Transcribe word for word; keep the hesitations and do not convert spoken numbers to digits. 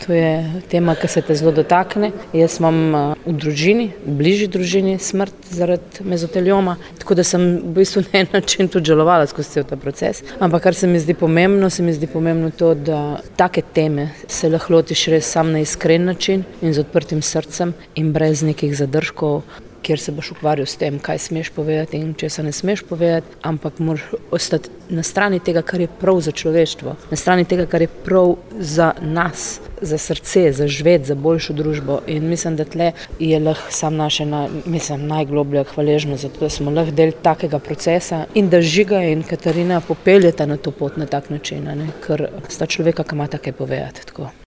To je tema, ki se te zelo dotakne. Jaz imam v družini, v bližji družini smrt zaradi mezotelioma, tako da sem v bistvu na en način tudi žalovala skozi cel ta proces. Ampak kar se mi zdi pomembno, se mi zdi pomembno to, da take teme se lahko lotiš res sam na iskren način in z odprtim srcem in brez nekih zadržkov, kjer se boš ukvarjal s tem, kaj smeš povedati in česa ne smeš povedati, ampak moraš ostati na strani tega, kar je prav za človeštvo, na strani tega, kar je prav za nas, za srce, za živeti, za boljšo družbo. In mislim, da tle je lahko sam naše, mislim, najgloblja hvaležnost za to, da smo lahko del takega procesa in da Žiga in Katarina popeljeta na to pot na tak način, ne? Ker sta človeka, ki ima kaj povedati. Tako.